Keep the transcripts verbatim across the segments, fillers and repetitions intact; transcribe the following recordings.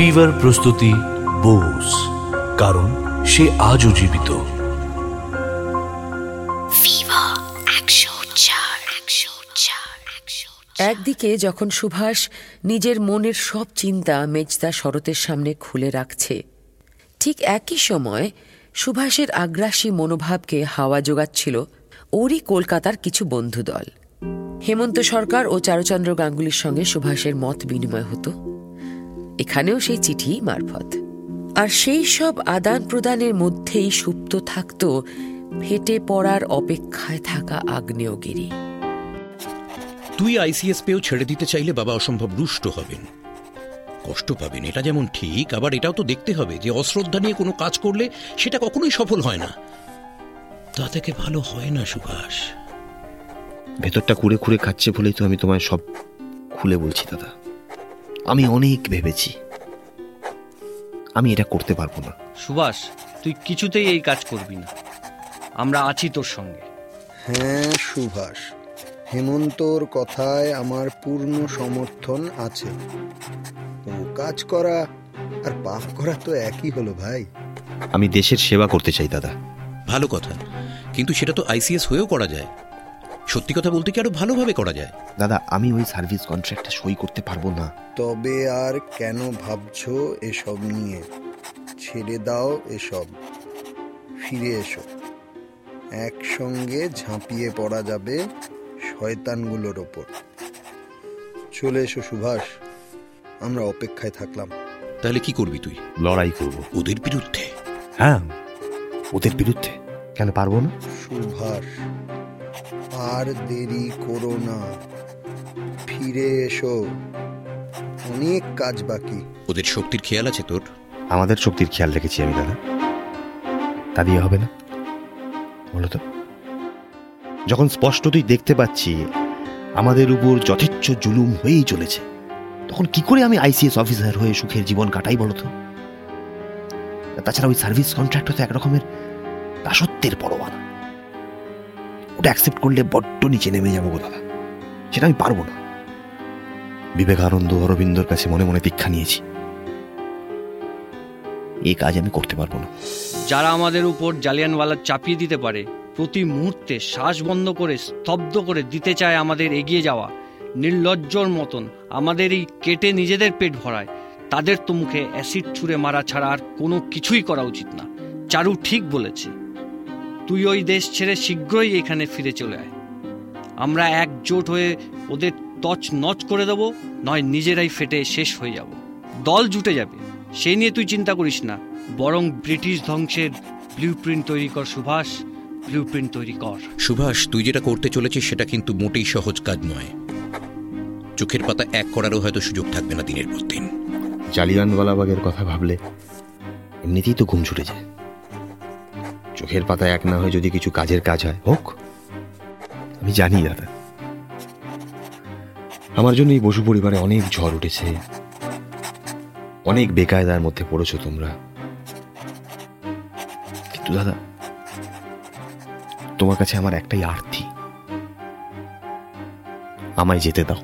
Fever প্রস্তুতি বোস, কারণ সে আজও জীবিত। একদিকে যখন সুভাষ নিজের মনের সব চিন্তা মেজদা শরতের সামনে খুলে রাখছে, ঠিক একই সময় সুভাষের আগ্রাসী মনোভাবকে হাওয়া যোগাচ্ছিল ওরই কলকাতার কিছু বন্ধু দল। হেমন্ত সরকার ও চারুচন্দ্র গাঙ্গুলির সঙ্গে সুভাষের মত বিনিময় হতো, এখানেও সেই চিঠি মারফত। আর সেই সব আদান প্রদানের মধ্যেই সুপ্ত থাকত ফেটে পড়ার অপেক্ষায় থাকা আগ্নেয়গিরি। তুই আইসিএস পেয়েও ছেড়ে দিতে চাইলে বাবা অসম্ভব রুষ্ট হবেন, কষ্ট পাবেন, এটা যেমন ঠিক, আবার এটাও তো দেখতে হবে যে অশ্রদ্ধা নিয়ে কোনো কাজ করলে সেটা কখনোই সফল হয় না। তা থেকে ভালো হয় না সুভাষ। ভেতরটা কুড়ে কুড়ে খাচ্ছে বলেই তো আমি তোমায় সব খুলে বলছি দাদা। আমি অনেক ভেবেছি, আমি এটা করতে পারবো না। সুভাষ, তুই কিছুতেই এই কাজ করবি না, আমরা আছি তোর সঙ্গে। হ্যাঁ সুভাষ, হেমন্তর কথায় আমার পূর্ণ সমর্থন আছে। ও কাজ করা আর পাপ করা তো একই হলো ভাই। আমি দেশের সেবা করতে চাই দাদা। ভালো কথা, কিন্তু সেটা তো আইসিএস হয়েও করা যায়। সত্যি কথা বলতে কি আরো ভালোভাবে করা যায়। দাদা, আমি ওই সার্ভিস কন্ট্রাক্টটা সই করতে পারবো না। তবে আর কেন ভাবছো এসব নিয়ে? ছেড়ে দাও এসব, ফিরে এসো। একসঙ্গে ঝাঁপিয়ে পড়া যাবে শয়তানগুলোর ওপর। চলে এসো সুভাষ, আমরা অপেক্ষায় থাকলাম। তাহলে কি করবি তুই? লড়াই করব ওদের বিরুদ্ধে। হ্যাঁ, ওদের বিরুদ্ধে। কেন পারবো না? সুভাষ, আর দেরি করো না, ফিরে এসো, অনেক কাজ বাকি। ওদের শক্তির খেয়াল আছে তোর? আমাদের শক্তির খেয়াল রেখেছি আমি দাদা, তা দিয়ে হবে না বলো তো? যখন স্পষ্টতই দেখতে পাচ্ছি আমাদের উপর যথেচ্ছ জুলুম হয়েই চলেছে, তখন কি করে আমি আইসিএস অফিসার হয়ে সুখের জীবন কাটাই বলো তো? তাছাড়া ওই সার্ভিস কন্ট্রাক্ট হতে এক রকমের দাসত্বের পরোয়ানা, ওটা অ্যাকসেপ্ট করলে বড্ড নিচে নেমে যাবো গো দাদা, সেটা আমি পারবো না। বিবেকানন্দ অরবিন্দর কাছে মনে মনে দীক্ষা নিয়েছি, এই কাজ আমি করতে পারবো না। যারা আমাদের উপর জালিয়ানওয়ালা চাপিয়ে দিতে পারে, প্রতি মুহূর্তে শ্বাস বন্ধ করে স্তব্ধ করে দিতে চায় আমাদের এগিয়ে যাওয়া, নির্লজ্জর মতন আমাদের এই কেটে নিজেদের পেট ভরায়, তাদের তো মুখে অ্যাসিড ছুঁড়ে মারা ছাড়া আর কোনো কিছুই করা উচিত না। চারু ঠিক বলেছে, তুই ওই দেশ ছেড়ে শীঘ্রই এখানে ফিরে চলে আয়। আমরা একজোট হয়ে ওদের তছ নচ করে দেবো, নয় নিজেরাই ফেটে শেষ হয়ে যাব। দল জুটে যাবে, সেই নিয়ে তুই চিন্তা করিস না, বরং ব্রিটিশ ধ্বংসের ব্লু প্রিন্ট তৈরি কর সুভাষ, ব্লু প্রিন্ট তৈরি কর। সুভাষ, তুই যেটা করতে চলেছিস সেটা কিন্তু মোটেই সহজ কাজ নয়। চোখের পাতা এক করারও হয়তো সুযোগ থাকবে না দিনের পর দিন। জালিয়ানওয়ালাবাগের কথা ভাবলে এমনিতেই তো ঘুম ছুটে যায়। চোখের পাতা এক না হয়ে যদি কিছু কাজের কাজ হয়, হোক। আমি জানি দাদা, আমার জন্য এই বসু পরিবারে অনেক ঝড় উঠেছে, অনেক বেকায়দার মধ্যে পড়েছো তোমরা, কিন্তু দাদা তোমার কাছে আমার একটাই আর্তি, আমায় যেতে দাও।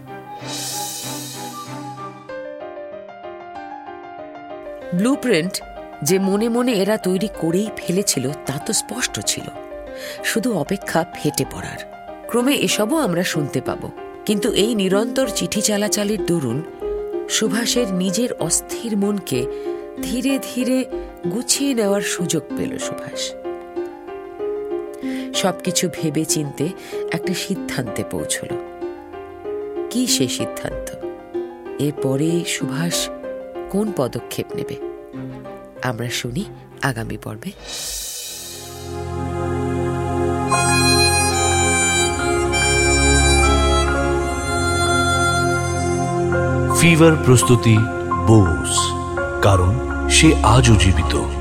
ব্লুপ্রিন্ট যে মনে মনে এরা তৈরি করেই ফেলেছিল তা তো স্পষ্ট ছিল, শুধু অপেক্ষা ফেটে পড়ার। ক্রমে এসবও আমরা শুনতে পাব, কিন্তু এই নিরন্তর চিঠি চালাচালির দরুন সুভাষের নিজের অস্থির মনকে ধীরে ধীরে গুছিয়ে নেওয়ার সুযোগ পেল সুভাষ। সবকিছু ভেবে চিনতে একটা সিদ্ধান্তে পৌঁছল। কি সেই সিদ্ধান্ত? এরপরে সুভাষ কোন পদক্ষেপ নেবে আমরা শুনি আগামী পর্বে। ফিভার প্রস্তুতি বোস, কারণ সে আজও জীবিত।